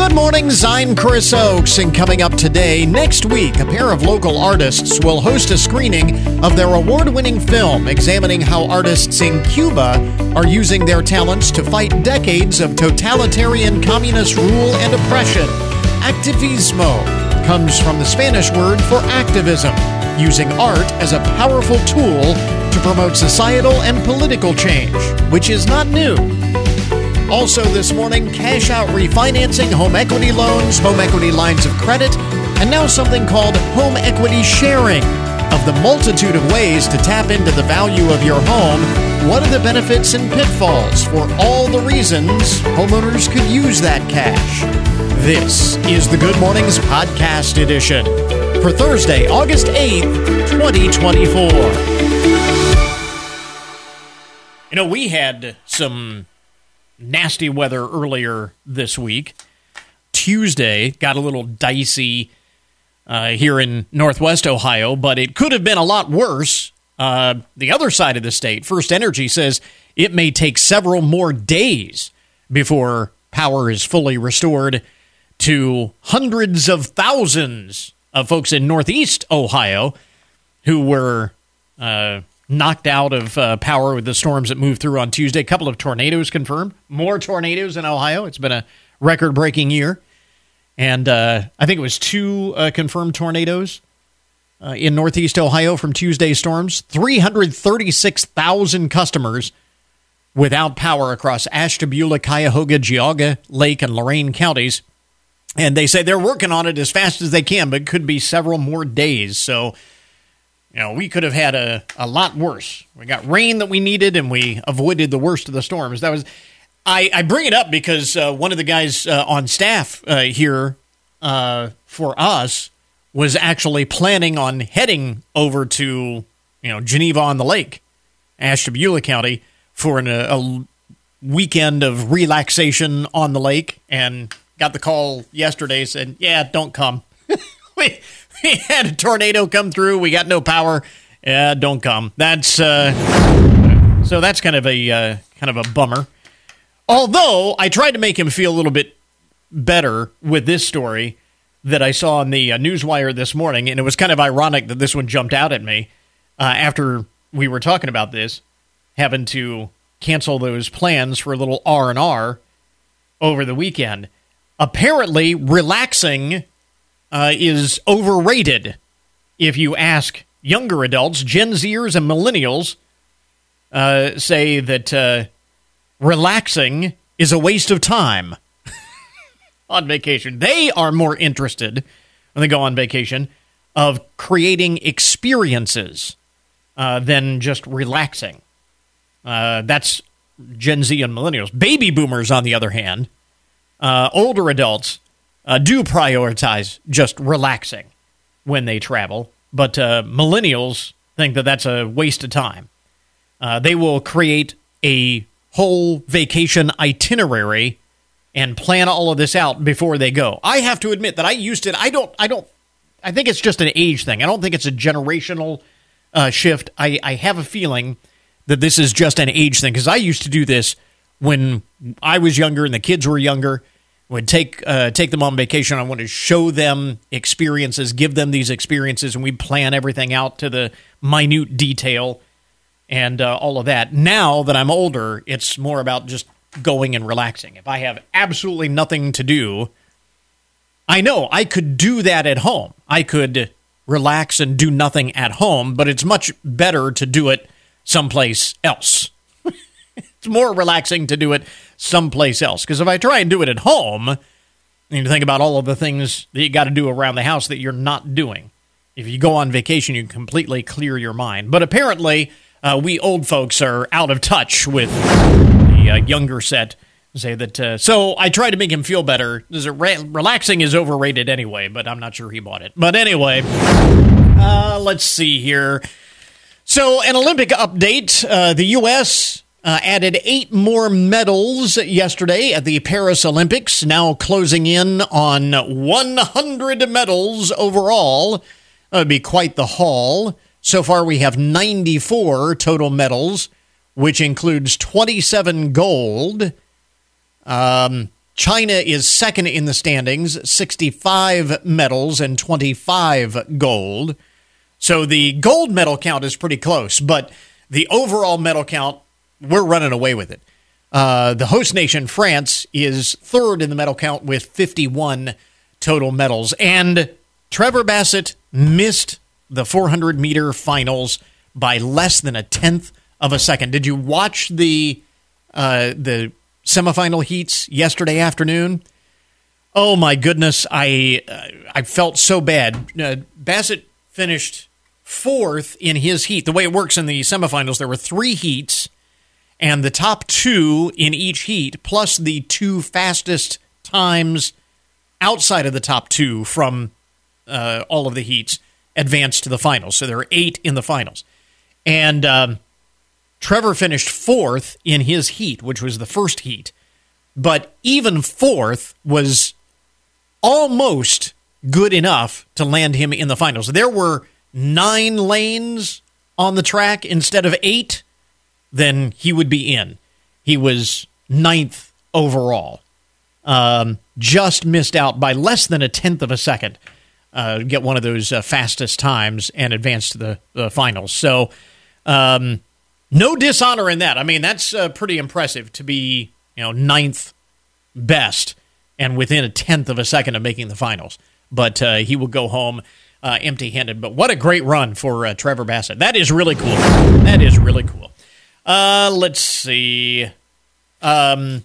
Good morning, I'm Chris Oakes, and coming up today, next week, a pair of local artists will host a screening of their award-winning film examining how artists in Cuba are using their talents to fight decades of totalitarian communist rule and oppression. Activismo comes from the Spanish word for activism, using art as a powerful tool to promote societal and political change, which is not new. Also this morning, cash-out refinancing, home equity loans, home equity lines of credit, and now something called home equity sharing. Of the multitude of ways to tap into the value of your home, what are the benefits and pitfalls for all the reasons homeowners could use that cash? This is the Good Mornings Podcast Edition for Thursday, August 8th, 2024. You know, we had some nasty weather earlier this week. Tuesday got a little dicey here in Northwest Ohio, but it could have been a lot worse. The other side of the state, First Energy, says it may take several more days before power is fully restored to hundreds of thousands of folks in Northeast Ohio who were knocked out of power with the storms that moved through on Tuesday. A couple of tornadoes confirmed. More tornadoes in Ohio. It's been a record-breaking year. And I think it was two confirmed tornadoes in Northeast Ohio from Tuesday's storms. 336,000 customers without power across Ashtabula, Cuyahoga, Geauga, Lake, and Lorain counties. And they say they're working on it as fast as they can, but it could be several more days. So, you know, we could have had a lot worse. We got rain that we needed, and we avoided the worst of the storms. That was, I bring it up because one of the guys on staff here for us was actually planning on heading over to, Geneva on the Lake, Ashtabula County, for a weekend of relaxation on the lake, and got the call yesterday, said, yeah, don't come. we had a tornado come through. We got no power. Yeah, don't come. That's so that's kind of a bummer. Although I tried to make him feel a little bit better with this story that I saw on the Newswire this morning, and it was kind of ironic that this one jumped out at me after we were talking about this, having to cancel those plans for a little R&R over the weekend. Apparently, relaxing is overrated. If you ask younger adults, Gen Zers and millennials say that relaxing is a waste of time on vacation. They are more interested, when they go on vacation, of creating experiences than just relaxing. That's Gen Z and millennials. Baby boomers, on the other hand, older adults do prioritize just relaxing when they travel, but millennials think that that's a waste of time. They will create a whole vacation itinerary and plan all of this out before they go. I have to admit that I used it. I think it's just an age thing. I don't think it's a generational shift. I have a feeling that this is just an age thing, because I used to do this when I was younger and the kids were younger. Would take them on vacation. I wanted to show them experiences, give them these experiences, and we'd plan everything out to the minute detail and all of that. Now that I'm older, it's more about just going and relaxing. If I have absolutely nothing to do, I know I could do that at home. I could relax and do nothing at home, but it's much better to do it someplace else. It's more relaxing to do it someplace else. Because if I try and do it at home, and you think about all of the things that you got to do around the house that you're not doing. If you go on vacation, you completely clear your mind. But apparently, we old folks are out of touch with the younger set. Say that. So I tried to make him feel better. Relaxing is overrated anyway, but I'm not sure he bought it. But anyway, let's see here. So an Olympic update. The U.S. Added 8 more medals yesterday at the Paris Olympics, now closing in on 100 medals overall. That would be quite the haul. So far, we have 94 total medals, which includes 27 gold. China is second in the standings, 65 medals and 25 gold. So the gold medal count is pretty close, but the overall medal count, we're running away with it. The host nation, France, is third in the medal count with 51 total medals. And Trevor Bassett missed the 400-meter finals by less than a tenth of a second. Did you watch the semifinal heats yesterday afternoon? Oh, my goodness. I felt so bad. Bassett finished fourth in his heat. The way it works in the semifinals, there were 3 heats, and the top 2 in each heat, plus the 2 fastest times outside of the top 2 from all of the heats, advanced to the finals. So there are 8 in the finals. And Trevor finished fourth in his heat, which was the first heat. But even fourth was almost good enough to land him in the finals. There were 9 lanes on the track instead of 8, then he would be in. He was 9th overall. Just missed out by less than a tenth of a second. Get one of those fastest times and advance to the finals. So no dishonor in that. I mean, that's pretty impressive to be 9th best and within a tenth of a second of making the finals. But he will go home empty-handed. But what a great run for Trevor Bassett. That is really cool. That is really cool. Let's see. We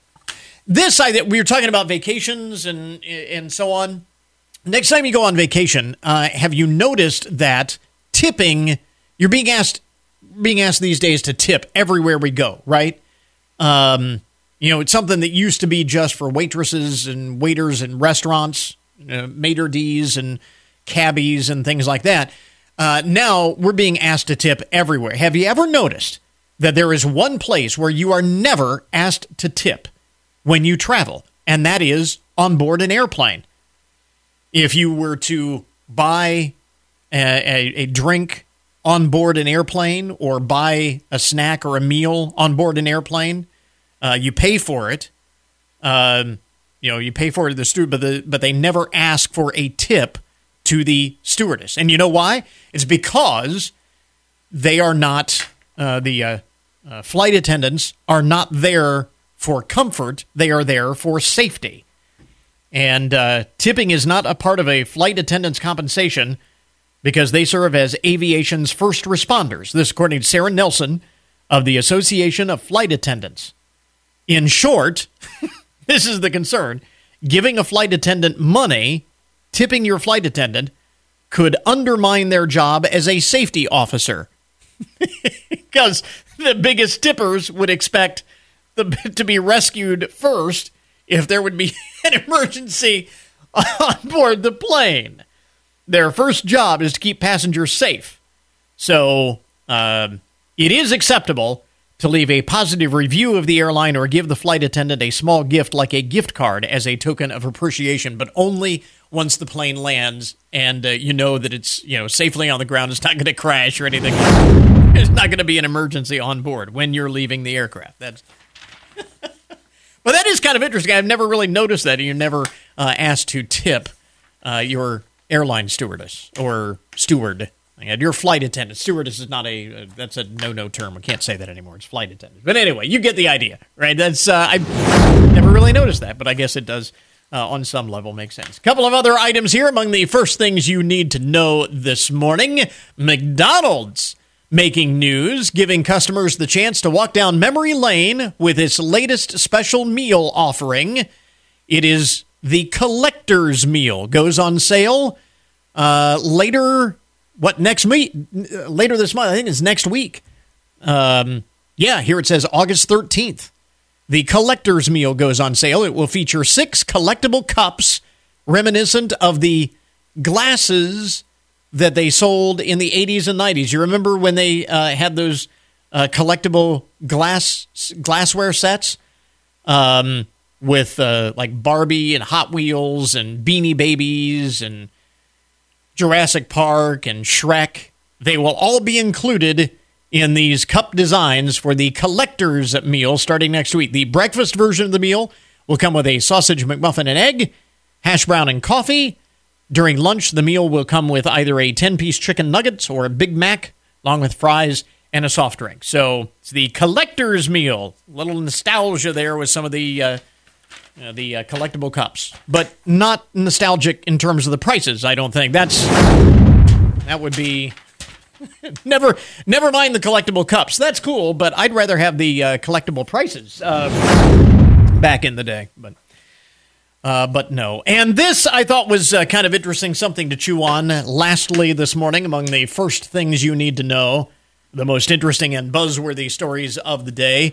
were talking about vacations and so on. Next time you go on vacation, have you noticed that tipping, you're being asked these days to tip everywhere we go, right? It's something that used to be just for waitresses and waiters in restaurants, maitre d's and cabbies and things like that. Now we're being asked to tip everywhere. Have you ever noticed that there is one place where you are never asked to tip when you travel, and that is on board an airplane? If you were to buy a drink on board an airplane or buy a snack or a meal on board an airplane, you pay for it. You pay for it to the steward, but they never ask for a tip to the stewardess. And you know why? It's because they are not, the flight attendants are not there for comfort. They are there for safety. And tipping is not a part of a flight attendant's compensation because they serve as aviation's first responders. This according to Sarah Nelson of the Association of Flight Attendants. In short, this is the concern, giving a flight attendant money, tipping your flight attendant, could undermine their job as a safety officer. Because the biggest tippers would expect to be rescued first if there would be an emergency on board the plane. Their first job is to keep passengers safe. So it is acceptable to leave a positive review of the airline or give the flight attendant a small gift like a gift card as a token of appreciation, but only once the plane lands and you know that it's safely on the ground. It's not going to crash or anything. There's not going to be an emergency on board when you're leaving the aircraft. That's Well, that is kind of interesting. I've never really noticed that. You're never asked to tip your airline stewardess or steward. Your flight attendant. Stewardess is not that's a no-no term. We can't say that anymore. It's flight attendant. But anyway, you get the idea, right? That's I've never really noticed that, but I guess it does on some level make sense. A couple of other items here among the first things you need to know this morning. McDonald's making news, giving customers the chance to walk down memory lane with its latest special meal offering. It is the Collector's Meal. Goes on sale later this month? I think it's next week. Here it says August 13th. The Collector's Meal goes on sale. It will feature 6 collectible cups reminiscent of the glasses that they sold in the 80s and 90s. You remember when they had those collectible glassware sets with like Barbie and Hot Wheels and Beanie Babies and Jurassic Park and Shrek? They will all be included in these cup designs for the Collector's Meal starting next week. The breakfast version of the meal will come with a sausage McMuffin and egg, hash brown and coffee. During lunch, the meal will come with either a 10-piece chicken nuggets or a Big Mac, along with fries and a soft drink. So it's the collector's meal. A little nostalgia there with some of the collectible cups, but not nostalgic in terms of the prices. I don't think that would be never mind the collectible cups. That's cool, but I'd rather have the collectible prices back in the day. But no. And this I thought was kind of interesting, something to chew on. Lastly, this morning, among the first things you need to know, the most interesting and buzzworthy stories of the day.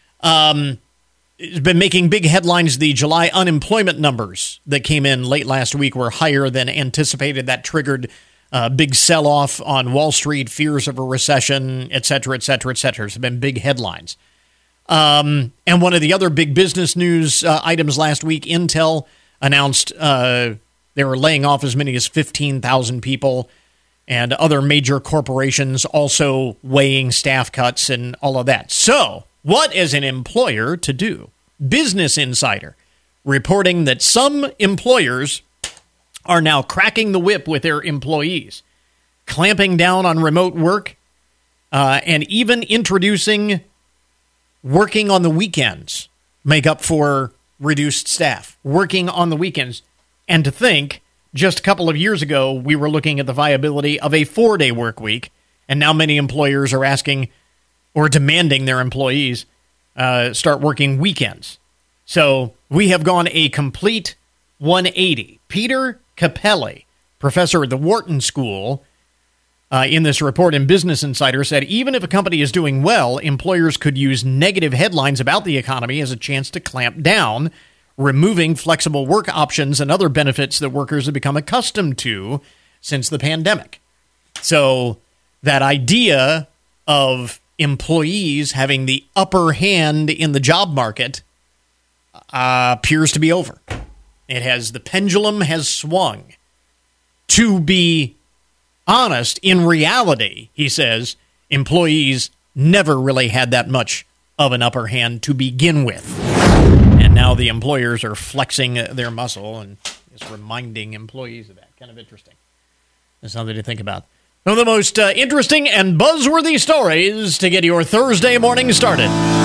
It's been making big headlines. The July unemployment numbers that came in late last week were higher than anticipated. That triggered a big sell-off on Wall Street, fears of a recession, et cetera, et cetera, et cetera. It's been big headlines. And one of the other big business news items last week, Intel announced they were laying off as many as 15,000 people, and other major corporations also weighing staff cuts and all of that. So, what is an employer to do? Business Insider reporting that some employers are now cracking the whip with their employees, clamping down on remote work, and even introducing working on the weekends make up for reduced staff. Working on the weekends. And to think, just a couple of years ago, we were looking at the viability of a 4-day work week, and now many employers are asking or demanding their employees start working weekends. So we have gone a complete 180. Peter Capelli, professor at the Wharton School, in this report in Business Insider, said even if a company is doing well, employers could use negative headlines about the economy as a chance to clamp down, removing flexible work options and other benefits that workers have become accustomed to since the pandemic. So that idea of employees having the upper hand in the job market appears to be over. The pendulum has swung. To be honest, in reality, he says, employees never really had that much of an upper hand to begin with. And now the employers are flexing their muscle and just reminding employees of that. Kind of interesting. That's something to think about. One of the most interesting and buzzworthy stories to get your Thursday morning started.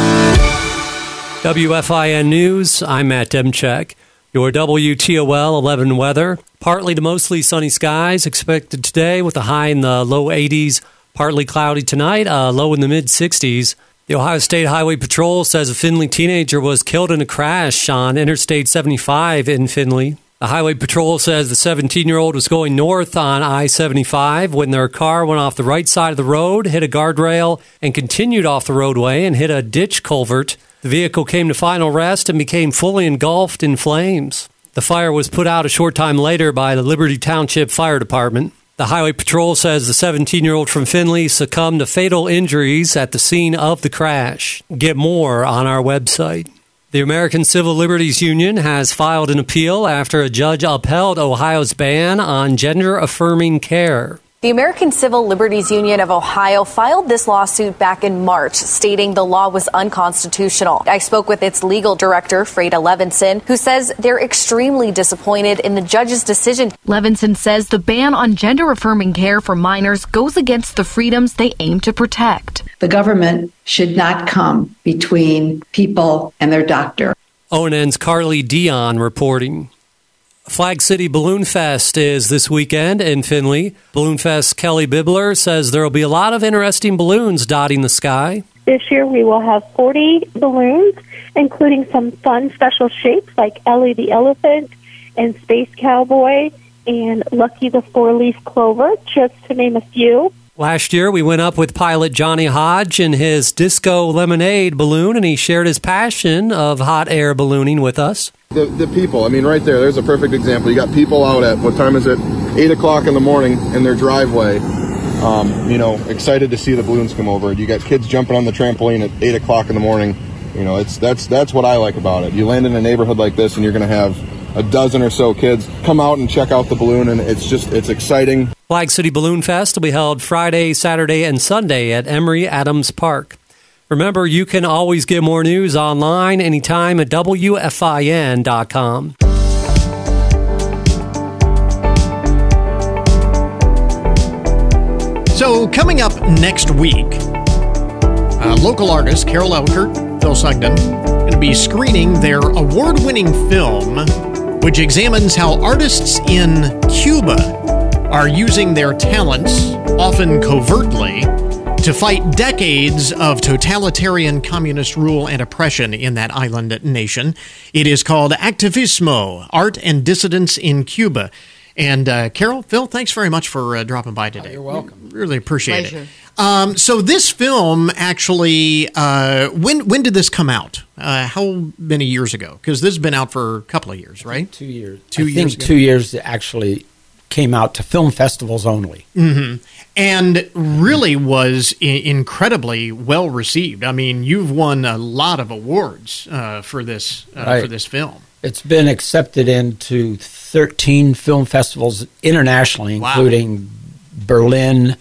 WFIN News, I'm Matt Demchek. Your WTOL 11 weather. Partly to mostly sunny skies expected today with a high in the low 80s. Partly cloudy tonight, low in the mid-60s. The Ohio State Highway Patrol says a Findlay teenager was killed in a crash on Interstate 75 in Findlay. The Highway Patrol says the 17-year-old was going north on I-75 when their car went off the right side of the road, hit a guardrail, and continued off the roadway and hit a ditch culvert. The vehicle came to final rest and became fully engulfed in flames. The fire was put out a short time later by the Liberty Township Fire Department. The Highway Patrol says the 17-year-old from Findlay succumbed to fatal injuries at the scene of the crash. Get more on our website. The American Civil Liberties Union has filed an appeal after a judge upheld Ohio's ban on gender-affirming care. The American Civil Liberties Union of Ohio filed this lawsuit back in March, stating the law was unconstitutional. I spoke with its legal director, Freda Levinson, who says they're extremely disappointed in the judge's decision. Levinson says the ban on gender-affirming care for minors goes against the freedoms they aim to protect. The government should not come between people and their doctor. ONN's Carly Dion reporting. Flag City Balloon Fest is this weekend in Findlay. Balloon Fest Kelly Bibler says there will be a lot of interesting balloons dotting the sky. This year we will have 40 balloons, including some fun special shapes like Ellie the Elephant and Space Cowboy and Lucky the Four-Leaf Clover, just to name a few. Last year, we went up with pilot Johnny Hodge in his Disco Lemonade balloon, and he shared his passion of hot air ballooning with us. The people, I mean, right there's a perfect example. You got people out at, what time is it? 8 o'clock in the morning in their driveway, excited to see the balloons come over. You got kids jumping on the trampoline at 8 o'clock in the morning. You know, that's what I like about it. You land in a neighborhood like this, and you're going to have a dozen or so kids come out and check out the balloon, and it's exciting. Flag City Balloon Fest will be held Friday, Saturday, and Sunday at Emory Adams Park. Remember, you can always get more news online anytime at WFIN.com. So coming up next week, local artists Carol Elkert, Phil Sugden, going to be screening their award-winning film, which examines how artists in Cuba are using their talents, often covertly, to fight decades of totalitarian communist rule and oppression in that island nation. It is called Activismo, Art and Dissidence in Cuba. And Carol, Phil, thanks very much for dropping by today. You're welcome. Really appreciate Pleasure. it. So this film actually, when did this come out? How many years ago? Because this has been out for a couple of years, right? 2 years. 2 years ago. 2 years it actually came out to film festivals only. Mm-hmm. And really was incredibly well received. I mean, you've won a lot of awards for this film. It's been accepted into 13 film festivals internationally, Wow. including Berlin,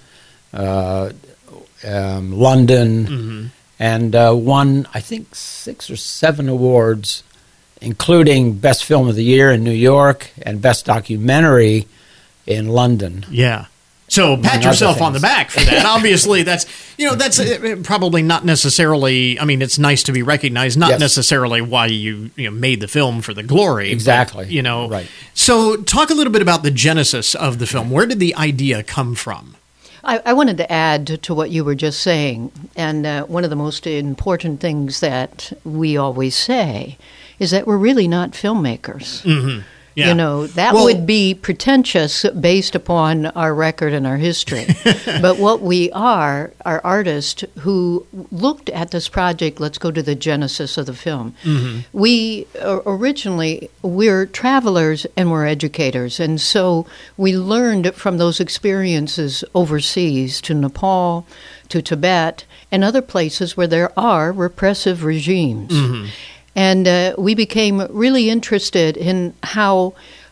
London, and won, I think, 6 or 7 awards, including Best Film of the Year in New York and Best Documentary in London. Yeah. So pat other yourself on the things. back for that. Obviously, that's probably not necessarily. I mean, it's nice to be recognized, not Yes. necessarily why you made the film for the glory. Exactly. But, Right. So talk a little bit about the genesis of the film. Where did the idea come from? I wanted to add to what you were just saying, and one of the most important things that we always say is that we're really not filmmakers. Mm-hmm. Yeah. You know, that would be pretentious based upon our record and our history. But what we are artists who looked at this project. Let's go to the genesis of the film. Mm-hmm. We originally, we're travelers and we're educators. And so we learned from those experiences overseas to Nepal, to Tibet, and other places where there are repressive regimes. Mm-hmm. And we became really interested in how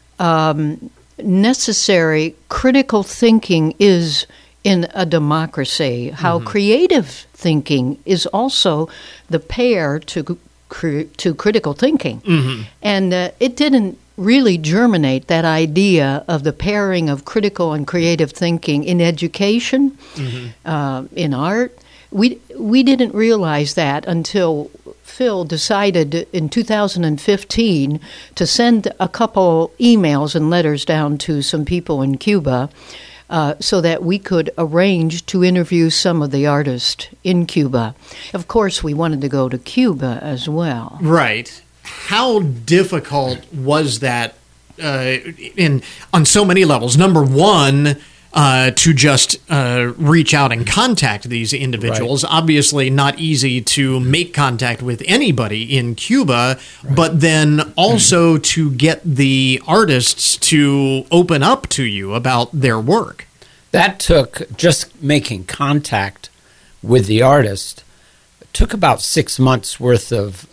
necessary critical thinking is in a democracy, how creative thinking is also the pair to critical thinking. And it didn't really germinate, that idea of the pairing of critical and creative thinking in education, in art. We didn't realize that until Phil decided in 2015 to send a couple emails and letters down to some people in Cuba so that we could arrange to interview some of the artists in Cuba. Of course, we wanted to go to Cuba as well. Right. How difficult was that on so many levels? Number one, to just reach out and contact these individuals. Right. Obviously not easy to make contact with anybody in Cuba, but then also to get the artists to open up to you about their work. That took, just making contact with the artist, took about 6 months worth of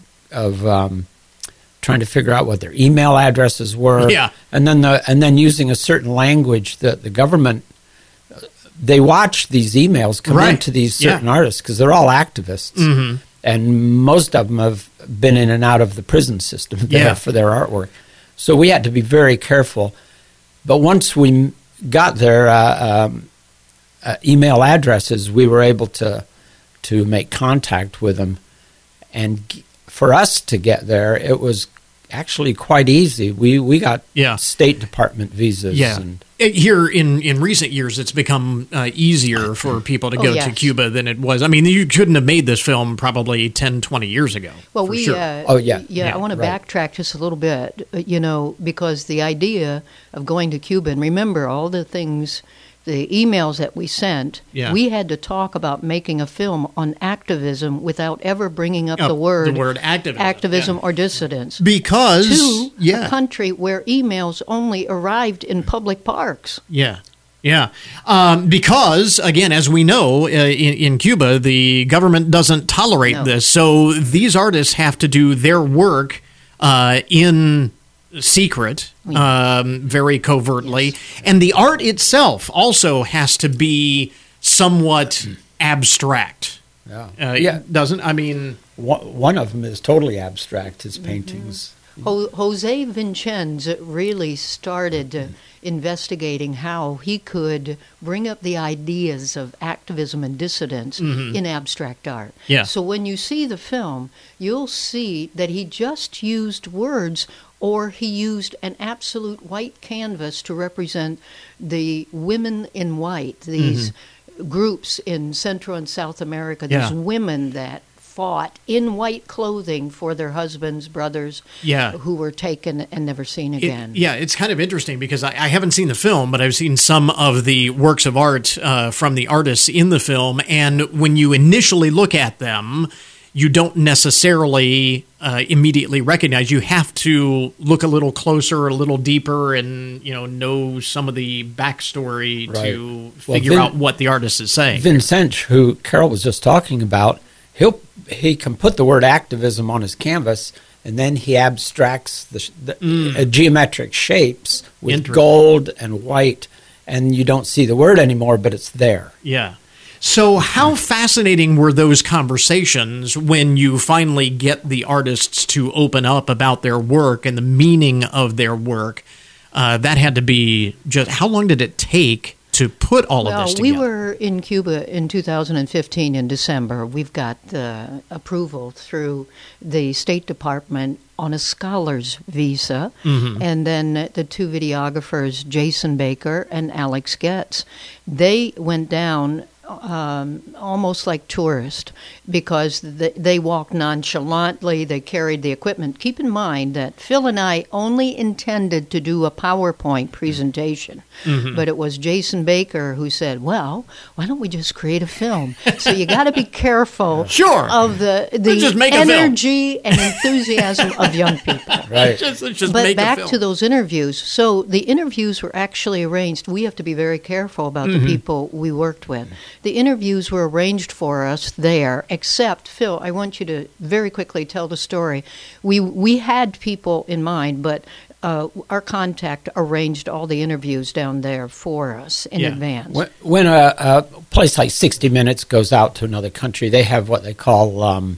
trying to figure out what their email addresses were, and then using a certain language that the government, they watch these emails come into these certain artists because they're all activists, and most of them have been in and out of the prison system there for their artwork. So we had to be very careful. But once we got their email addresses, we were able to make contact with them, and for us to get there, it was actually quite easy. We got State Department visas. Yeah. And here in recent years, it's become easier for people to go to Cuba than it was. I mean, you couldn't have made this film probably 10, 20 years ago. Well, for we sure. I want to backtrack just a little bit, because the idea of going to Cuba, and remember all the things, the emails that we sent, we had to talk about making a film on activism without ever bringing up the word activism or dissidence. Because to a country where emails only arrived in public parks. Because, again, as we know, in Cuba, the government doesn't tolerate this. So these artists have to do their work in secret, very covertly. And the art itself also has to be somewhat abstract. Doesn't, I mean... One of them is totally abstract, his paintings. Jose Vincenz really started investigating how he could bring up the ideas of activism and dissidence in abstract art. Yeah. So when you see the film, you'll see that he just used words, or he used an absolute white canvas to represent the women in white, these groups in Central and South America, these women that fought in white clothing for their husbands, brothers, who were taken and never seen again. It's kind of interesting because I haven't seen the film, but I've seen some of the works of art from the artists in the film, and when you initially look at them, you don't necessarily immediately recognize. You have to look a little closer, a little deeper, and know some of the backstory to figure out what the artist is saying. Vincenz, who Carol was just talking about, he can put the word activism on his canvas, and then he abstracts the geometric shapes with gold and white, and you don't see the word anymore, but it's there. Yeah. So how fascinating were those conversations when you finally get the artists to open up about their work and the meaning of their work? That had to be just... How long did it take to put all of this together? We were in Cuba in 2015 in December. We've got approval through the State Department on a scholar's visa, and then the two videographers, Jason Baker and Alex Getz, they went down almost like tourists because they walked nonchalantly, they carried the equipment. Keep in mind that Phil and I only intended to do a PowerPoint presentation, but it was Jason Baker who said, well, why don't we just create a film? So you got to be careful of the energy and enthusiasm of young people. Right. But back to those interviews. So the interviews were actually arranged. We have to be very careful about the people we worked with. The interviews were arranged for us there, except, Phil, I want you to very quickly tell the story. We had people in mind, but our contact arranged all the interviews down there for us in advance. When a place like 60 Minutes goes out to another country, they have what they call...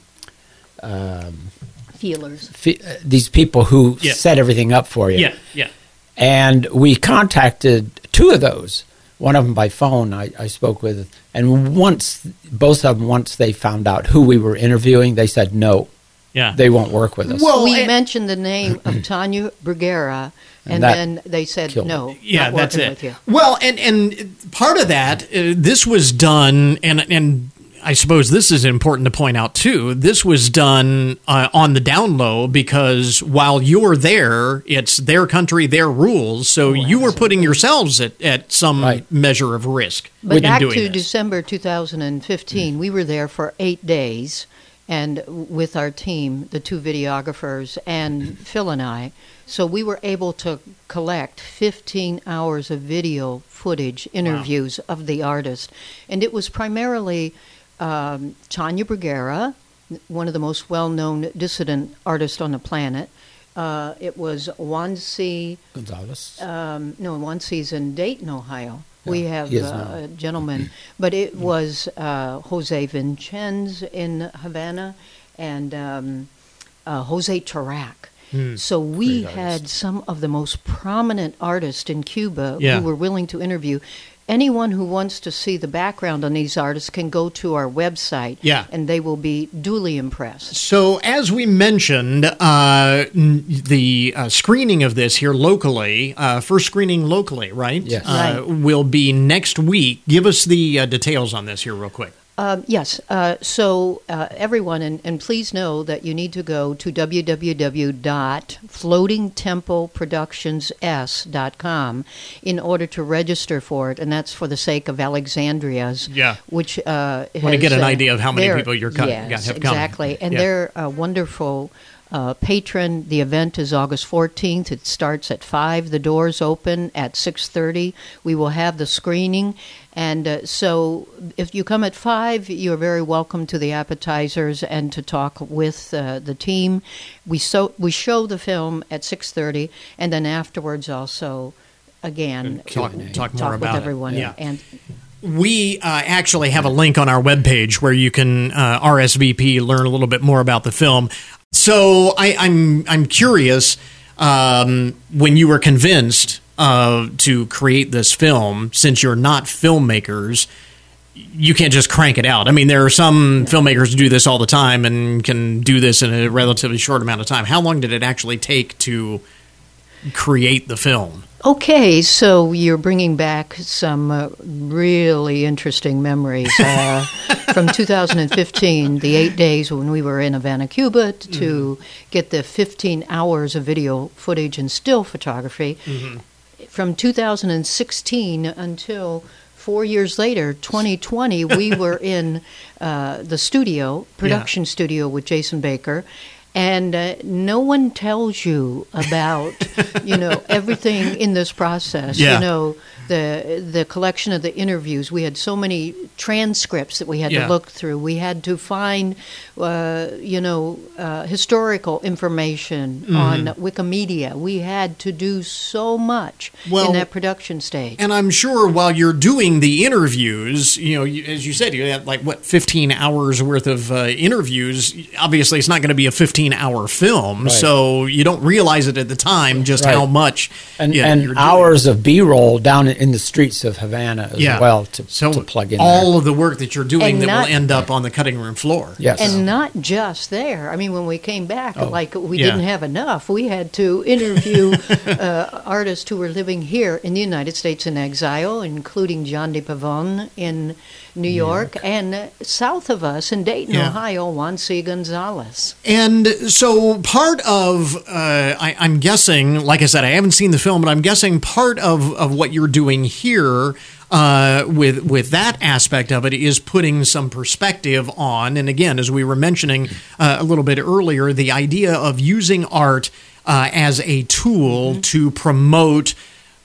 feelers. These people who set everything up for you. Yeah. And we contacted two of those. One of them by phone I spoke with, and both of them, once they found out who we were interviewing, they said no. Yeah. They won't work with us. Well, we mentioned the name of Tanya Bruguera, and then they said no. Yeah, not that's it. With you. Well, and part of that, this was done, and I suppose this is important to point out too. This was done on the down low because while you're there, it's their country, their rules. So you were putting yourselves at some measure of risk. But back to December 2015, we were there for 8 days, and with our team, the two videographers and Phil and I. So we were able to collect 15 hours of video footage, interviews of the artist, and it was primarily Tanya Bruguera, one of the most well-known dissident artists on the planet. It was Juan C. Gonzalez. Juan C's in Dayton, Ohio. Yeah, we have a gentleman. But it was Jose Vincenz in Havana and Jose Tarak. So we had some of the most prominent artists in Cuba who were willing to interview. Anyone who wants to see the background on these artists can go to our website, and they will be duly impressed. So, as we mentioned, the screening of this here locally, first screening locally, right? Yes. Will be next week. Give us the details on this here real quick. Yes. So everyone, and please know that you need to go to www.floatingtempleproductions.com in order to register for it, and that's for the sake of Alexandria's. Yeah. Which want to get an idea of how many people you're have come. Exactly, and they're a wonderful patron. The event is August 14th. It starts at 5. The doors open at 6:30. We will have the screening. And so if you come at 5, you're very welcome to the appetizers and to talk with the team. We show the film at 6:30, and then afterwards also, again, talk more with about everyone. it. Yeah. We actually have a link on our webpage where you can RSVP, learn a little bit more about the film. So I'm curious, when you were convinced to create this film, since you're not filmmakers, you can't just crank it out. I mean, there are some filmmakers who do this all the time and can do this in a relatively short amount of time. How long did it actually take to create the film? Okay, so you're bringing back some really interesting memories from 2015, the 8 days when we were in Havana, Cuba, to get the 15 hours of video footage and still photography. From 2016 until 4 years later, 2020, we were in the studio, production studio with Jason Baker. And no one tells you about, everything in this process. Yeah. The collection of the interviews. We had so many transcripts that we had to look through. We had to find, historical information on Wikimedia. We had to do so much in that production stage. And I'm sure while you're doing the interviews, as you said, you had 15 hours worth of interviews. Obviously, it's not going to be a 15-hour film, right. So you don't realize it at the time just how much. And hours of B-roll down in the streets of Havana as well to plug in all there. of the work that you're doing will end up on the cutting room floor. Yes. And not just there. I mean, when we came back, we didn't have enough. We had to interview artists who were living here in the United States in exile, including John de Pavon in New York, and south of us in Dayton, Ohio, Juan C. Gonzalez. And so part of, I'm guessing, like I said, I haven't seen the film, but I'm guessing part of what you're doing here with that aspect of it is putting some perspective on, and again, as we were mentioning a little bit earlier, the idea of using art as a tool to promote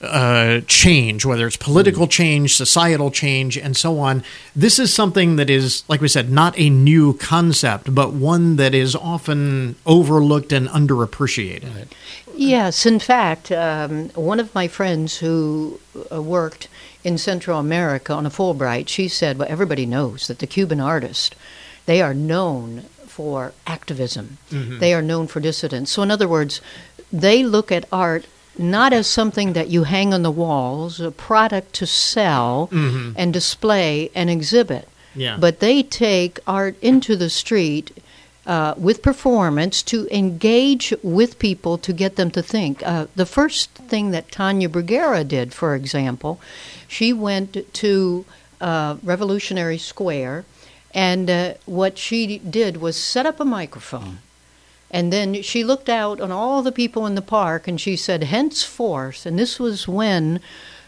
change, whether it's political change, societal change, and so on. This is something that is, like we said, not a new concept, but one that is often overlooked and underappreciated. Right. Yes, in fact, one of my friends who worked in Central America on a Fulbright, she said, well, everybody knows that the Cuban artists, they are known for activism. They are known for dissidence. So in other words, they look at art not as something that you hang on the walls, a product to sell and display and exhibit, but they take art into the street with performance to engage with people to get them to think. The first thing that Tanya Bruguera did, for example, she went to Revolutionary Square, and what she did was set up a microphone. And then she looked out on all the people in the park and she said, henceforth, and this was when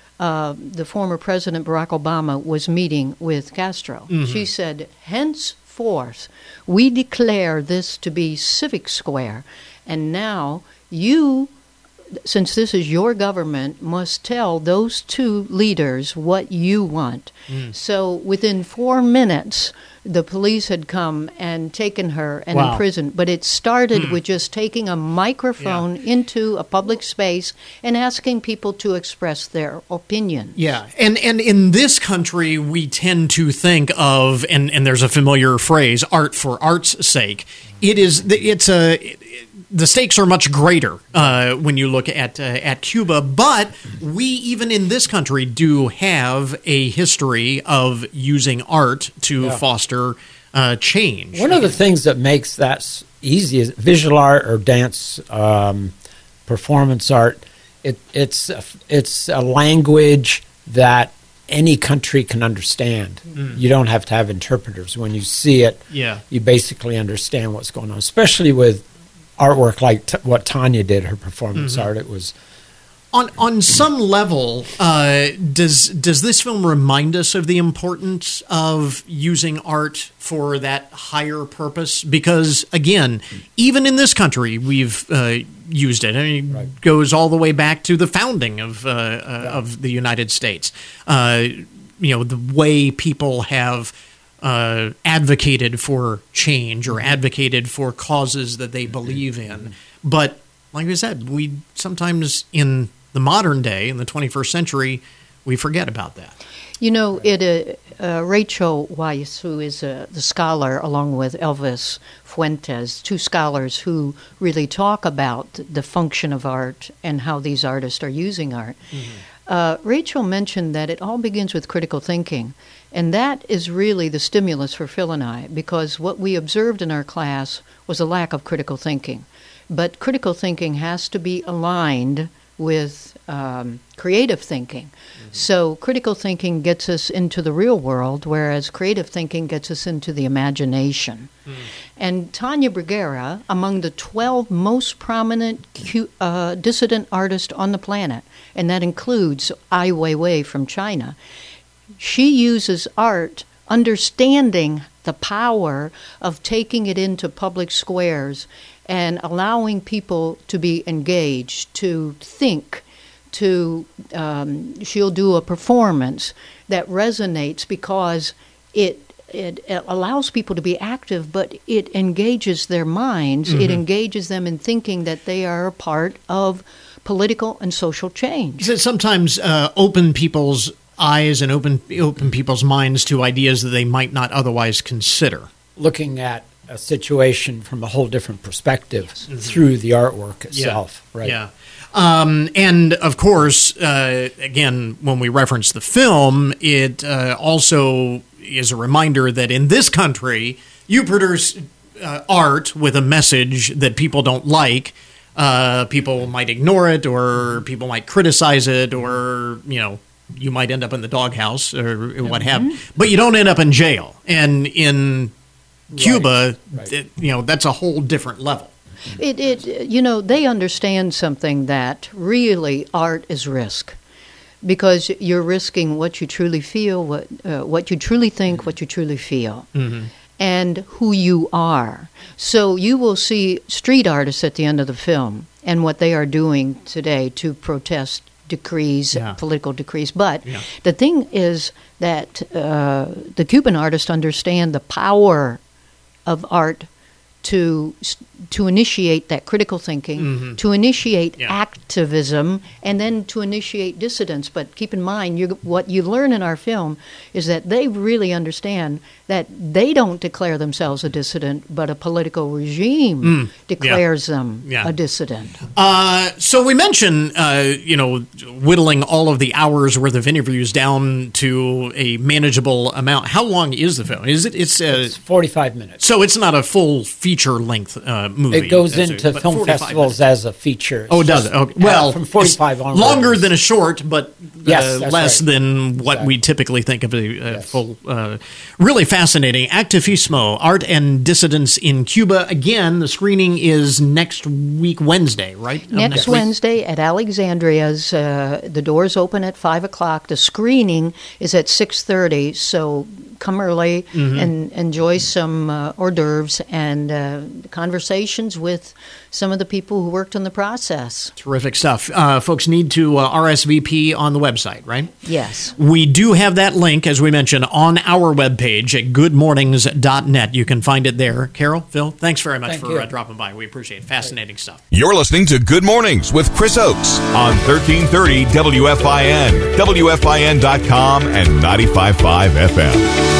the former President Barack Obama was meeting with Castro. She said, henceforth, we declare this to be Civic Square. And now you, since this is your government, must tell those two leaders what you want. So within 4 minutes, the police had come and taken her and imprisoned. But it started with just taking a microphone into a public space and asking people to express their opinion. Yeah, and in this country, we tend to think of, and there's a familiar phrase, art for art's sake. The stakes are much greater when you look at Cuba, but we, even in this country, do have a history of using art to foster change. One of the things that makes that easy is visual art or dance performance art. It's a language that any country can understand. You don't have to have interpreters. When you see it, you basically understand what's going on, especially with artwork like what Tanya did, her performance art. It was on some level. Does this film remind us of the importance of using art for that higher purpose? Because again, even in this country, we've used it. I mean, it goes all the way back to the founding of the United States. The way people have advocated for change or advocated for causes that they believe in. But like I said, we sometimes in the modern day, in the 21st century, we forget about that. You know, Rachel Weisz, who is the scholar, along with Elvis Fuentes, two scholars who really talk about the function of art and how these artists are using art. Rachel mentioned that it all begins with critical thinking, and that is really the stimulus for Phil and I, because what we observed in our class was a lack of critical thinking. But critical thinking has to be aligned with creative thinking. So critical thinking gets us into the real world, whereas creative thinking gets us into the imagination. And Tanya Bruguera, among the 12 most prominent dissident artists on the planet, and that includes Ai Weiwei from China, she uses art, understanding the power of taking it into public squares and allowing people to be engaged, to think, she'll do a performance that resonates because it allows people to be active, but it engages their minds. It engages them in thinking that they are a part of political and social change. Does it sometimes open people's eyes and open people's minds to ideas that they might not otherwise consider? Looking at a situation from a whole different perspective through the artwork itself, right? Yeah. And of course, again, when we reference the film, it also is a reminder that in this country, you produce art with a message that people don't like. People might ignore it, or people might criticize it, or, you might end up in the doghouse or what have you. But you don't end up in jail. And in Cuba, that's a whole different level. They understand something that really art is risk, because you're risking what you truly feel, what you truly think, what you truly feel, and who you are. So you will see street artists at the end of the film and what they are doing today to protest decrees, political decrees. But the thing is that the Cuban artists understand the power of art to initiate that critical thinking, to initiate activism, and then to initiate dissidence. But keep in mind, what you learn in our film is that they really understand that they don't declare themselves a dissident, but a political regime declares them a dissident. So we mentioned, whittling all of the hours worth of interviews down to a manageable amount. How long is the film? It's 45 minutes. So it's not a full feature-length movie. It goes into film festivals minutes. As a feature. Oh, does it? Okay. Well, from 45 onwards. Longer than a short, but less than what exactly. we typically think of a full. Really fascinating. Activismo, Art and Dissidence in Cuba. Again, the screening is next week, Wednesday, right? Next Wednesday at Alexandria's. The doors open at 5 o'clock. The screening is at 6:30, so come early and enjoy some hors d'oeuvres and conversations with some of the people who worked on the process. Terrific stuff. Folks need to RSVP on the website, right? Yes. We do have that link, as we mentioned, on our webpage at goodmornings.net. You can find it there. Carol, Phil, thanks very much for dropping by. We appreciate it. Fascinating stuff. You're listening to Good Mornings with Chris Oakes on 1330 WFIN, WFIN.com, and 95.5 FM.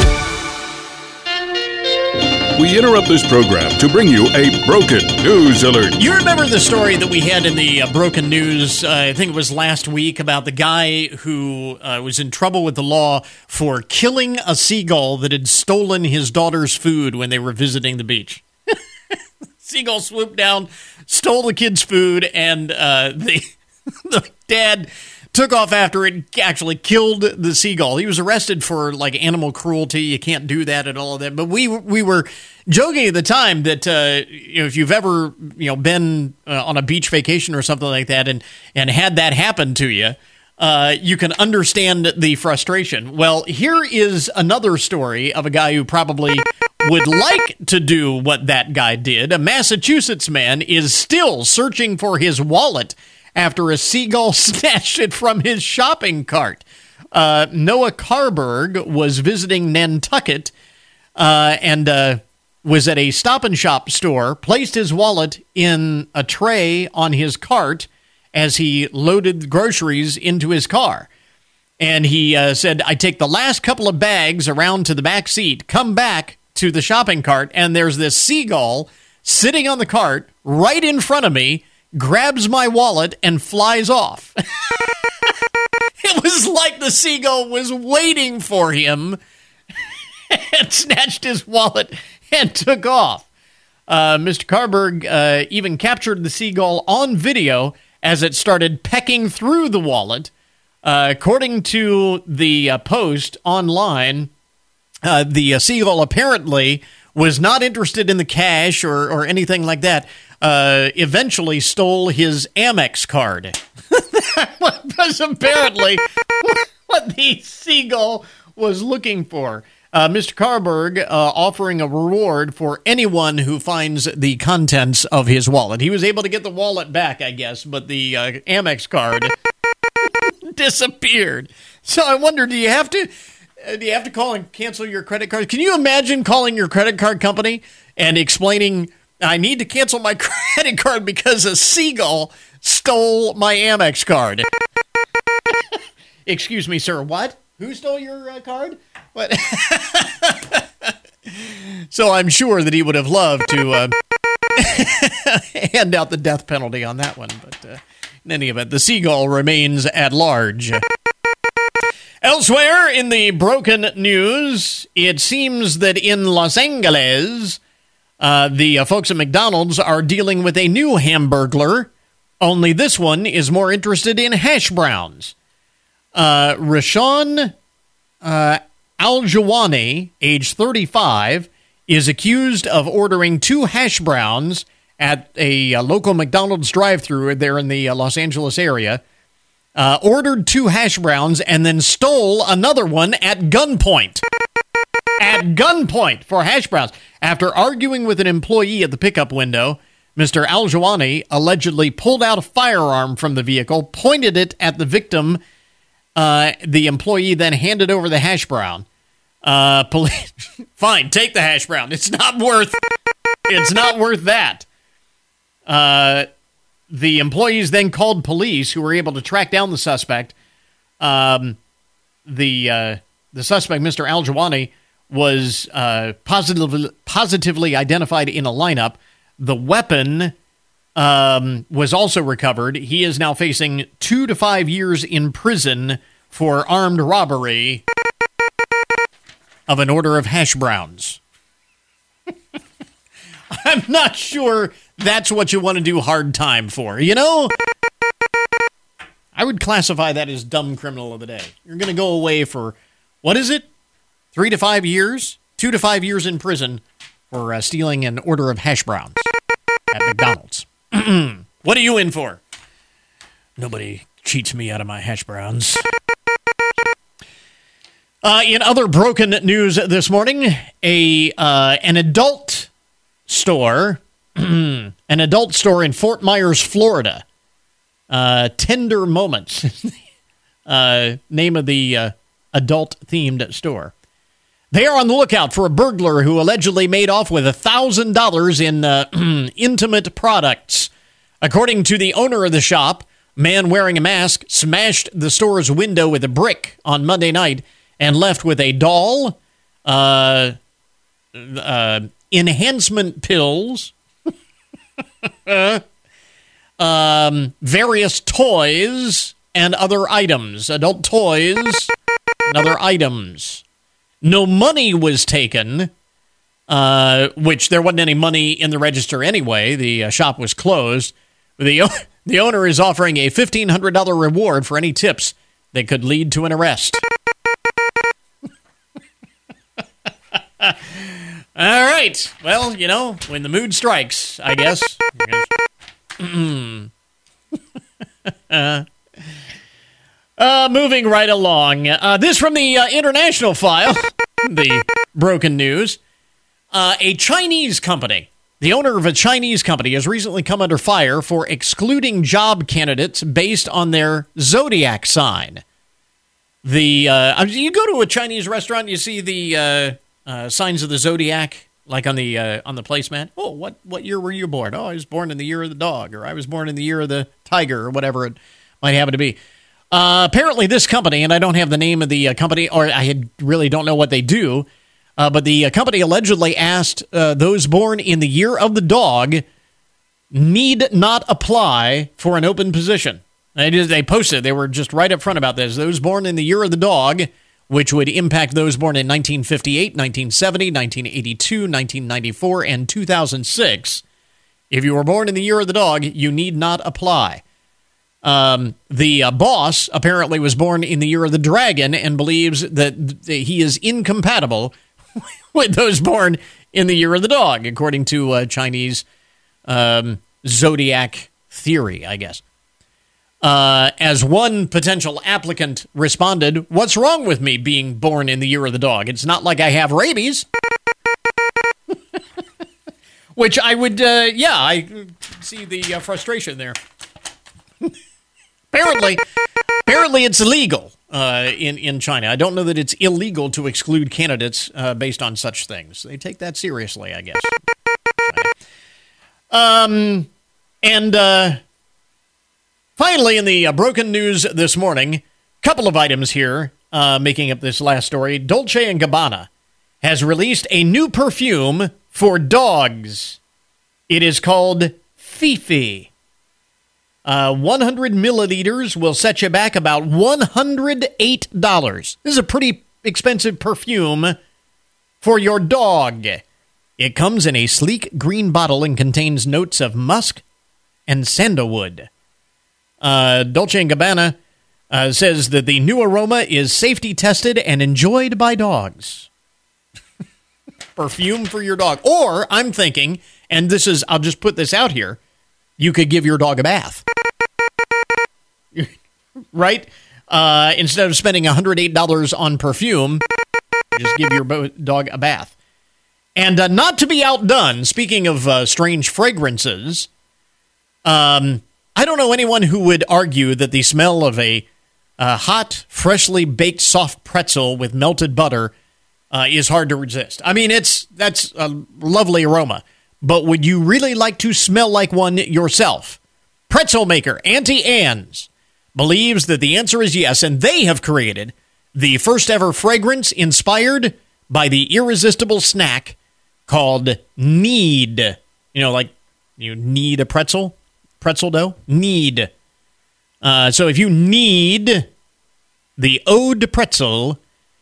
We interrupt this program to bring you a broken news alert. You remember the story that we had in the broken news, I think it was last week, about the guy who was in trouble with the law for killing a seagull that had stolen his daughter's food when they were visiting the beach. Seagull swooped down, stole the kid's food, and the dad took off after it, actually killed the seagull. He was arrested for animal cruelty. You can't do that and all of that. But we were joking at the time that if you've ever been on a beach vacation or something like that and had that happen to you, you can understand the frustration. Well, here is another story of a guy who probably would like to do what that guy did. A Massachusetts man is still searching for his wallet after a seagull snatched it from his shopping cart. Noah Carberg was visiting Nantucket and was at a Stop and Shop store, placed his wallet in a tray on his cart as he loaded groceries into his car. And he said, I take the last couple of bags around to the back seat, come back to the shopping cart, and there's this seagull sitting on the cart right in front of me, grabs my wallet, and flies off. It was like the seagull was waiting for him and snatched his wallet and took off. Mr. Carberg even captured the seagull on video as it started pecking through the wallet. According to the post online, the seagull apparently was not interested in the cash or anything like that. Eventually stole his Amex card. That was apparently what the seagull was looking for. Mr. Carberg offering a reward for anyone who finds the contents of his wallet. He was able to get the wallet back, I guess, but the Amex card disappeared. So I wonder, do you have to call and cancel your credit card? Can you imagine calling your credit card company and explaining, I need to cancel my credit card because a seagull stole my Amex card? Excuse me, sir, what? Who stole your card? What? So I'm sure that he would have loved to hand out the death penalty on that one. But in any event, the seagull remains at large. Elsewhere in the broken news, it seems that in Los Angeles, the folks at McDonald's are dealing with a new Hamburglar, only this one is more interested in hash browns. Rashawn Aljawani, age 35, is accused of ordering 2 hash browns at a local McDonald's drive-thru there in the Los Angeles area. Ordered 2 hash browns and then stole another one at gunpoint. At gunpoint for hash browns. After arguing with an employee at the pickup window, Mr. Aljawani allegedly pulled out a firearm from the vehicle, pointed it at the victim. The employee then handed over the hash brown. Police, fine, take the hash brown. It's not worth that. The employees then called police, who were able to track down the suspect. The suspect, Mr. Aljawani, was positively identified in a lineup. The weapon was also recovered. He is now facing 2 to 5 years in prison for armed robbery of an order of hash browns. I'm not sure that's what you want to do hard time for, you know? I would classify that as dumb criminal of the day. You're going to go away for, what is it? 3 to 5 years? 2 to 5 years in prison for stealing an order of hash browns at McDonald's. What are you in for? Nobody cheats me out of my hash browns. In other broken news this morning, an adult store, in Fort Myers, Florida. Tender Moments, name of the adult-themed store. They are on the lookout for a burglar who allegedly made off with $1,000 in intimate products. According to the owner of the shop, a man wearing a mask smashed the store's window with a brick on Monday night and left with a doll, enhancement pills, various toys, and other items. Adult toys and other items. No money was taken, which there wasn't any money in the register anyway. The shop was closed. The owner is offering a $1,500 reward for any tips that could lead to an arrest. All right. Well, you know, when the mood strikes, I guess. Moving right along. This from the international file, the broken news. A Chinese company, the owner of a Chinese company, has recently come under fire for excluding job candidates based on their zodiac sign. You go to a Chinese restaurant, you see the signs of the zodiac, like on the placemat. Oh, what year were you born? Oh, I was born in the year of the dog, or I was born in the year of the tiger, or whatever it might happen to be. Apparently this company, and I don't have the name of the company, or I really don't know what they do, but the company allegedly asked those born in the year of the dog need not apply for an open position. They posted, they were just right up front about this. Those born in the year of the dog, which would impact those born in 1958, 1970, 1982, 1994, and 2006. If you were born in the year of the dog, you need not apply. The boss apparently was born in the year of the dragon and believes that he is incompatible with those born in the year of the dog, according to Chinese zodiac theory, I guess. As one potential applicant responded, "What's wrong with me being born in the year of the dog? It's not like I have rabies." Which I would, I see the frustration there. Apparently it's illegal in China. I don't know that it's illegal to exclude candidates based on such things. They take that seriously, I guess. Finally, in the broken news this morning, couple of items here making up this last story. Dolce & Gabbana has released a new perfume for dogs. It is called Fifi. 100 milliliters will set you back about $108. This is a pretty expensive perfume for your dog. It comes in a sleek green bottle and contains notes of musk and sandalwood. Dolce & Gabbana says that the new aroma is safety tested and enjoyed by dogs. Perfume for your dog. Or, I'm thinking, and I'll just put this out here, you could give your dog a bath. Right? Instead of spending $108 on perfume, just give your dog a bath. And not to be outdone, speaking of strange fragrances, I don't know anyone who would argue that the smell of a hot, freshly baked soft pretzel with melted butter is hard to resist. I mean, that's a lovely aroma. But would you really like to smell like one yourself? Pretzel maker Auntie Anne's believes that the answer is yes, and they have created the first ever fragrance inspired by the irresistible snack called Knead. You know, like you knead a pretzel dough? Knead. So if you knead the Ode pretzel,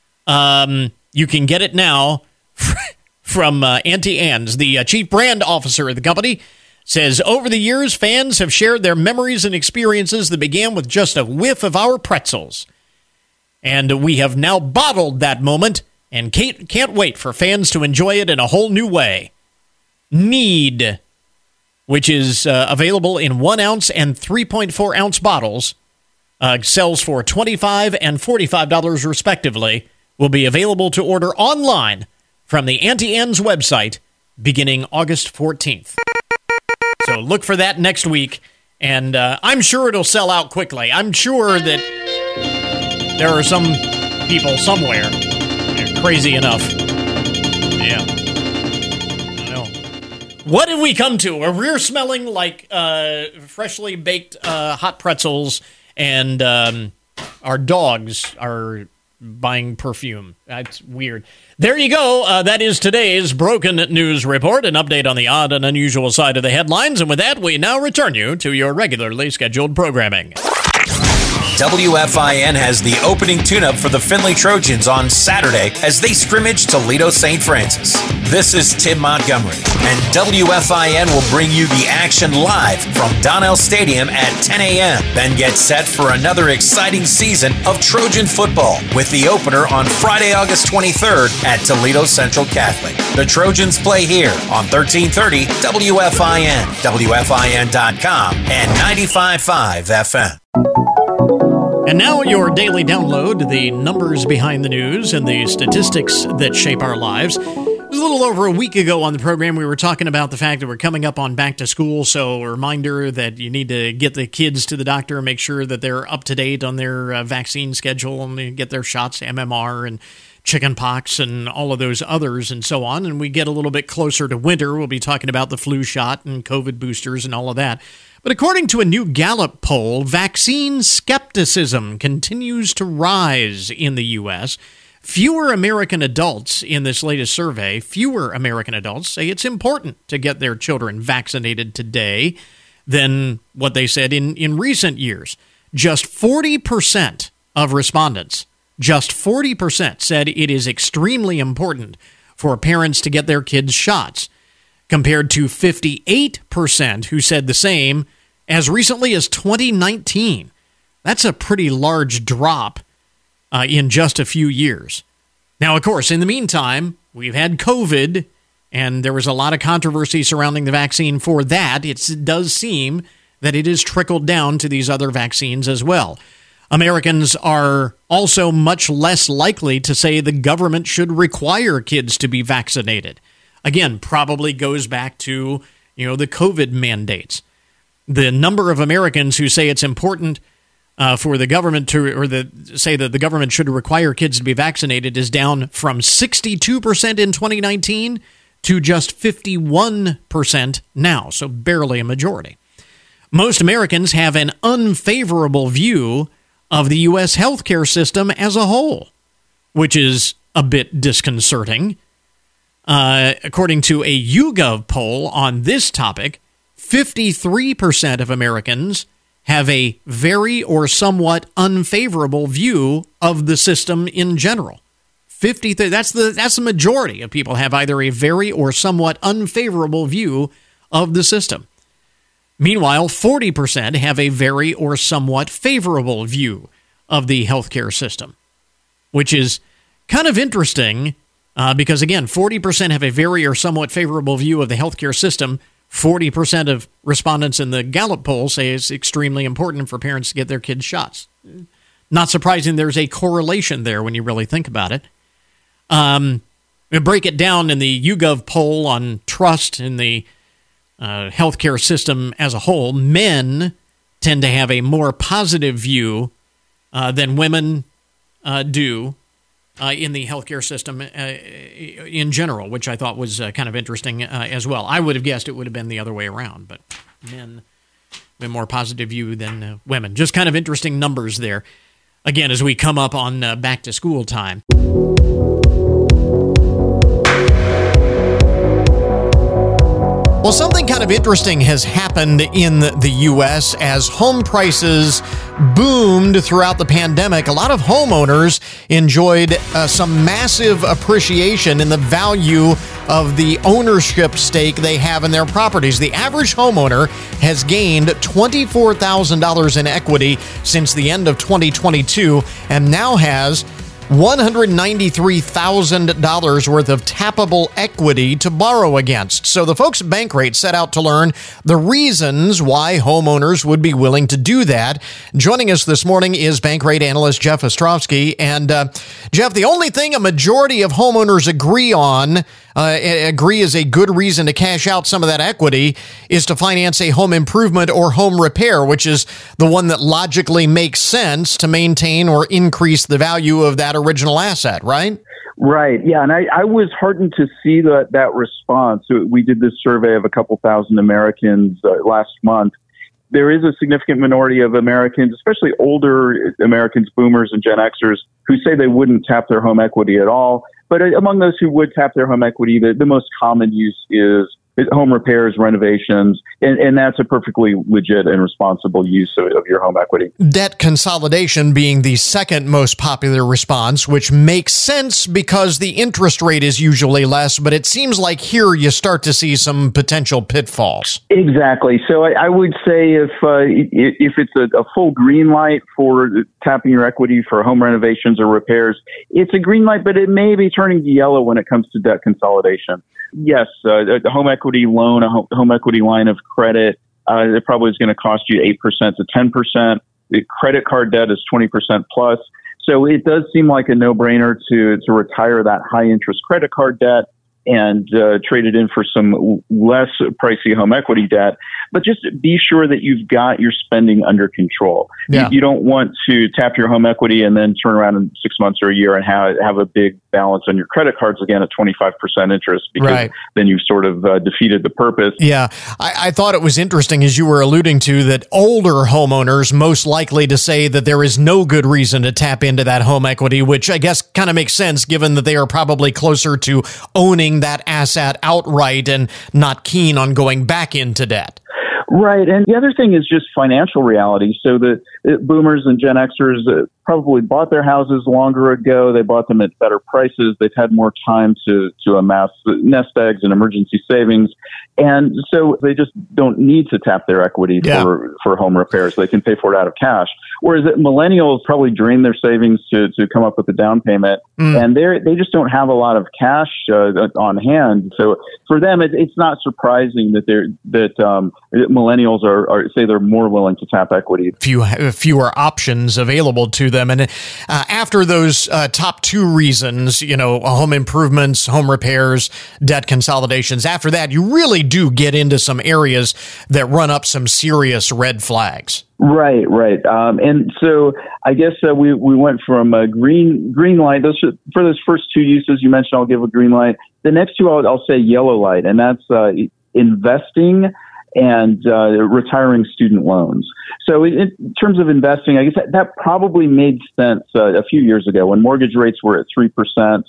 you can get it now from Auntie Anne's. The chief brand officer of the company says, over the years, fans have shared their memories and experiences that began with just a whiff of our pretzels. And we have now bottled that moment and can't wait for fans to enjoy it in a whole new way. Knead, which is available in 1 ounce and 3.4 ounce bottles, sells for $25 and $45 respectively, will be available to order online from the Auntie Anne's website beginning August 14th. So look for that next week, and I'm sure it'll sell out quickly. I'm sure that there are some people somewhere crazy enough. Yeah. I know. What did we come to? We're smelling like freshly baked hot pretzels, and our dogs are buying perfume. That's weird. There you go. That is today's Broken News Report, an update on the odd and unusual side of the headlines. And with that, we now return you to your regularly scheduled programming. WFIN has the opening tune-up for the Findlay Trojans on Saturday as they scrimmage Toledo St. Francis. This is Tim Montgomery, and WFIN will bring you the action live from Donnell Stadium at 10 a.m. Then get set for another exciting season of Trojan football with the opener on Friday, August 23rd at Toledo Central Catholic. The Trojans play here on 1330 WFIN, WFIN.com, and 95.5 FM. And now your daily download, the numbers behind the news and the statistics that shape our lives. It was a little over a week ago on the program, we were talking about the fact that we're coming up on back to school, so a reminder that you need to get the kids to the doctor and make sure that they're up to date on their vaccine schedule and get their shots, MMR and chicken pox and all of those others and so on. And we get a little bit closer to winter, we'll be talking about the flu shot and COVID boosters and all of that. But But according to a new Gallup poll, vaccine skepticism continues to rise in the U.S. Fewer American adults in this latest survey, fewer American adults say it's important to get their children vaccinated today than what they said in recent years. Just 40% of respondents, just 40% said it is extremely important for parents to get their kids shots, compared to 58% who said the same as recently as 2019. That's a pretty large drop in just a few years. Now, of course, in the meantime, we've had COVID, and there was a lot of controversy surrounding the vaccine for that. It does seem that it has trickled down to these other vaccines as well. Americans are also much less likely to say the government should require kids to be vaccinated. Again, probably goes back to, the COVID mandates. The number of Americans who say it's important for the government say that the government should require kids to be vaccinated is down from 62% in 2019 to just 51% now, so barely a majority. Most Americans have an unfavorable view of the U.S. healthcare system as a whole, which is a bit disconcerting. According to a YouGov poll on this topic, 53% of Americans have a very or somewhat unfavorable view of the system in general. 53, that's the majority of people have either a very or somewhat unfavorable view of the system. Meanwhile, 40% have a very or somewhat favorable view of the healthcare system, which is kind of interesting because, again, 40% have a very or somewhat favorable view of the healthcare system. 40% of respondents in the Gallup poll say it's extremely important for parents to get their kids shots. Not surprising there's a correlation there when you really think about it. We break it down in the YouGov poll on trust in the healthcare system as a whole. Men tend to have a more positive view than women do in the healthcare system in general, which I thought was kind of interesting as well. I would have guessed it would have been the other way around, but men have a more positive view than women. Just kind of interesting numbers there. Again, as we come up on back to school time. Well, something kind of interesting has happened in the U.S. as home prices boomed throughout the pandemic. A lot of homeowners enjoyed some massive appreciation in the value of the ownership stake they have in their properties. The average homeowner has gained $24,000 in equity since the end of 2022 and now has $193,000 worth of tappable equity to borrow against. So the folks at Bankrate set out to learn the reasons why homeowners would be willing to do that. Joining us this morning is Bankrate analyst Jeff Ostrovsky. And Jeff, the only thing a majority of homeowners agree is a good reason to cash out some of that equity is to finance a home improvement or home repair, which is the one that logically makes sense to maintain or increase the value of that original asset, right? Right. Yeah. And I was heartened to see that response. So we did this survey of a couple thousand Americans last month. There is a significant minority of Americans, especially older Americans, boomers and Gen Xers, who say they wouldn't tap their home equity at all. But among those who would tap their home equity, the most common use is home repairs, renovations, and that's a perfectly legit and responsible use of your home equity. Debt consolidation being the second most popular response, which makes sense because the interest rate is usually less, but it seems like here you start to see some potential pitfalls. Exactly. So I would say if it's a full green light for tapping your equity for home renovations or repairs, it's a green light, but it may be turning to yellow when it comes to debt consolidation. Yes, a home equity loan, a home equity line of credit, it probably is going to cost you 8% to 10%. The credit card debt is 20% plus. So it does seem like a no-brainer to retire that high-interest credit card debt and trade it in for some less pricey home equity debt. But just be sure that you've got your spending under control. Yeah. You don't want to tap your home equity and then turn around in 6 months or a year and have a big balance on your credit cards again at 25% interest, because then you've sort of defeated the purpose. Yeah. I thought it was interesting, as you were alluding to, that older homeowners most likely to say that there is no good reason to tap into that home equity, which I guess kind of makes sense given that they are probably closer to owning that asset outright and not keen on going back into debt. Right. And the other thing is just financial reality. So the boomers and Gen Xers probably bought their houses longer ago. They bought them at better prices. They've had more time to amass nest eggs and emergency savings. And so they just don't need to tap their equity for home repairs. They can pay for it out of cash. Whereas millennials probably drain their savings to come up with a down payment. And they just don't have a lot of cash on hand. So for them, it's not surprising that millennials are say they're more willing to tap equity. Fewer options available to them. And after those top two reasons, home improvements, home repairs, debt consolidations, after that, you really do get into some areas that run up some serious red flags. Right. And so I guess we went from a green light. For those first two uses you mentioned, I'll give a green light. The next two, I'll say yellow light, and that's investing and retiring student loans. So in terms of investing, I guess that probably made sense a few years ago when mortgage rates were at 3%,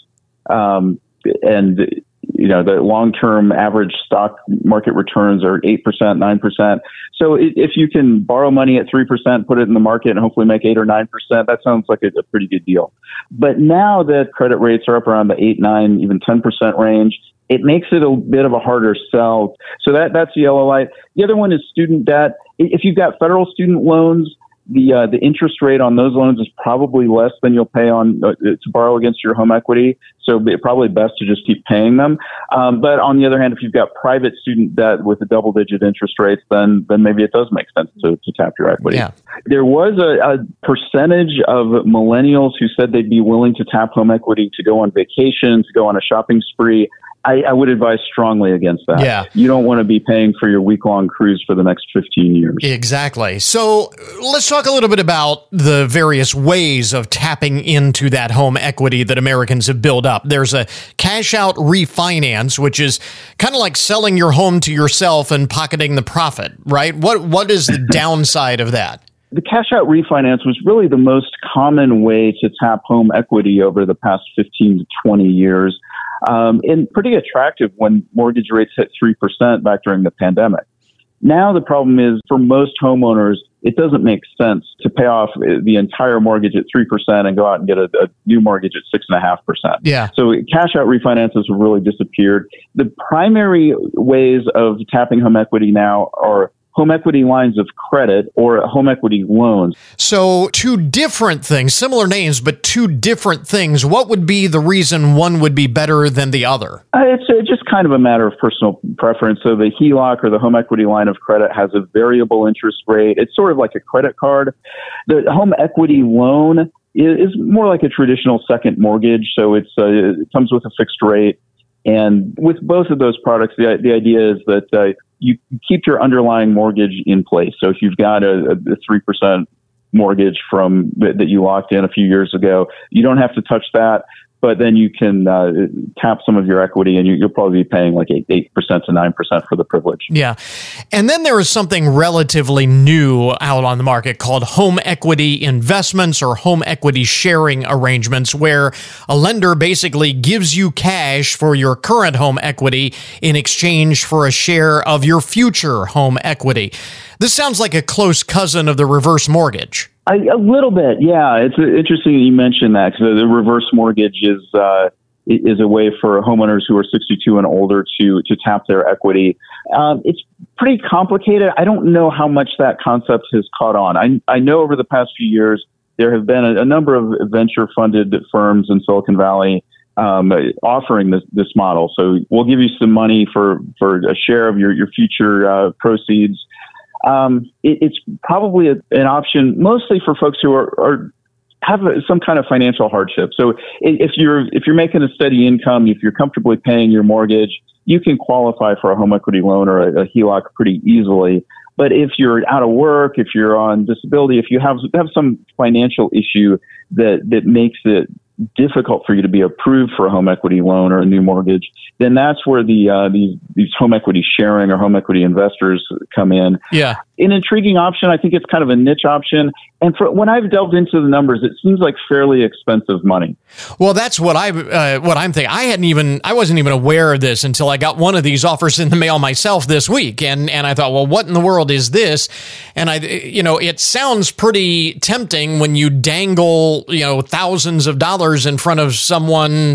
and the long-term average stock market returns are 8%, 9%. So if you can borrow money at 3%, put it in the market, and hopefully make 8 or 9%, that sounds like a pretty good deal. But now that credit rates are up around the 8, 9, even 10% range, it makes it a bit of a harder sell. So that's the yellow light. The other one is student debt. If you've got federal student loans, the interest rate on those loans is probably less than you'll pay on to borrow against your home equity. So it's probably best to just keep paying them. But on the other hand, if you've got private student debt with a double-digit interest rates, then maybe it does make sense to tap your equity. Yeah. There was a percentage of millennials who said they'd be willing to tap home equity to go on vacation, to go on a shopping spree. I would advise strongly against that. Yeah. You don't want to be paying for your week-long cruise for the next 15 years. Exactly. So let's talk a little bit about the various ways of tapping into that home equity that Americans have built up. There's a cash-out refinance, which is kind of like selling your home to yourself and pocketing the profit, right? What is the downside of that? The cash-out refinance was really the most common way to tap home equity over the past 15 to 20 years. And pretty attractive when mortgage rates hit 3% back during the pandemic. Now the problem is for most homeowners, it doesn't make sense to pay off the entire mortgage at 3% and go out and get a new mortgage at 6.5%. Yeah. So cash out refinances have really disappeared. The primary ways of tapping home equity now are home equity lines of credit or home equity loans. So two different things, similar names, but two different things. What would be the reason one would be better than the other? It's just kind of a matter of personal preference. So the HELOC or the home equity line of credit has a variable interest rate. It's sort of like a credit card. The home equity loan is more like a traditional second mortgage. So it comes with a fixed rate. And with both of those products, the idea is that you keep your underlying mortgage in place. So if you've got a 3% mortgage that you locked in a few years ago, you don't have to touch that. But then you can tap some of your equity, and you'll probably be paying like 8% to 9% for the privilege. Yeah. And then there is something relatively new out on the market called home equity investments or home equity sharing arrangements, where a lender basically gives you cash for your current home equity in exchange for a share of your future home equity. This sounds like a close cousin of the reverse mortgage. A little bit, yeah. It's interesting that you mentioned that, because the reverse mortgage is a way for homeowners who are 62 and older to tap their equity. It's pretty complicated. I don't know how much that concept has caught on. I know over the past few years there have been a number of venture-funded firms in Silicon Valley offering this model. So we'll give you some money for a share of your future proceeds. It's probably an option mostly for folks who have some kind of financial hardship. So if you're making a steady income, if you're comfortably paying your mortgage, you can qualify for a home equity loan or a HELOC pretty easily. But if you're out of work, if you're on disability, if you have some financial issue that makes it difficult for you to be approved for a home equity loan or a new mortgage, then that's where these home equity sharing or home equity investors come in. Yeah. An intriguing option. I think it's kind of a niche option. And when I've delved into the numbers, it seems like fairly expensive money. Well, that's what I'm thinking. I wasn't even aware of this until I got one of these offers in the mail myself this week, and I thought, well, what in the world is this? And it sounds pretty tempting when you dangle thousands of dollars in front of someone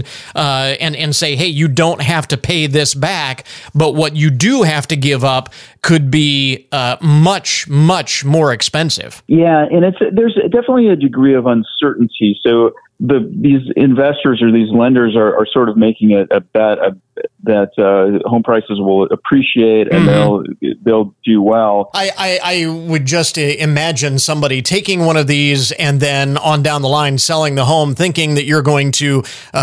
and say, hey, you don't have to pay this back, but what you do have to give up could be much, much more expensive. Yeah, and there's definitely a degree of uncertainty. So these investors or these lenders are sort of making a bet that home prices will appreciate and they'll do well. I would just imagine somebody taking one of these and then on down the line selling the home, thinking that you're going to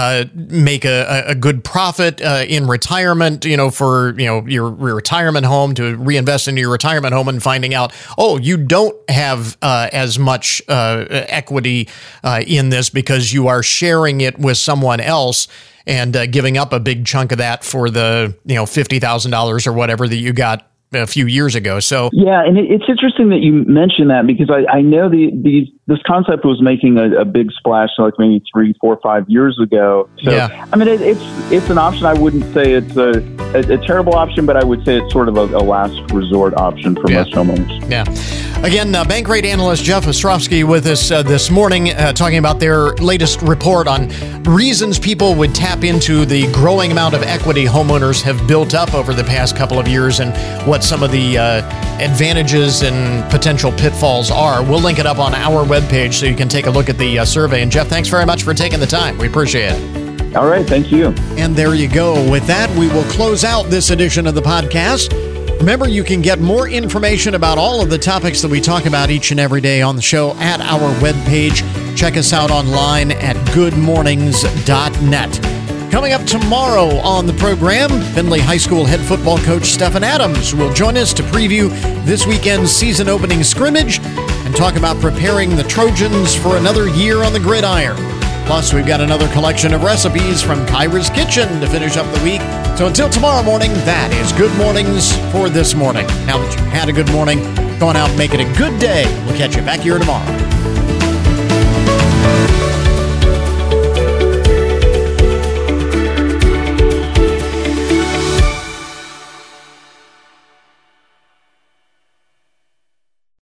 make a good profit in retirement, for your retirement home, to reinvest into your retirement home, and finding out, oh, you don't have as much equity in this because you are sharing it with someone else and giving up a big chunk of that for the $50,000 or whatever that you got a few years ago. So yeah, and it's interesting that you mentioned that, because I know this concept was making a big splash like maybe 3, 4, 5 years ago. So yeah. I mean, it's an option. I wouldn't say it's a terrible option, but I would say it's sort of a last resort option for most homeowners. Yeah. Again, bank rate analyst Jeff Ostrowski with us this morning, talking about their latest report on reasons people would tap into the growing amount of equity homeowners have built up over the past couple of years, and what some of the advantages and potential pitfalls are. We'll link it up on our webpage so you can take a look at the survey. And Jeff, thanks very much for taking the time. We appreciate it. All right. Thank you. And there you go. With that, we will close out this edition of the podcast. Remember, you can get more information about all of the topics that we talk about each and every day on the show at our webpage. Check us out online at goodmornings.net. Coming up tomorrow on the program, Findlay High School head football coach Stephen Adams will join us to preview this weekend's season opening scrimmage and talk about preparing the Trojans for another year on the gridiron. Plus, we've got another collection of recipes from Kyra's Kitchen to finish up the week. So until tomorrow morning, that is Good Mornings for this morning. Now that you've had a good morning, go on out and make it a good day. We'll catch you back here tomorrow.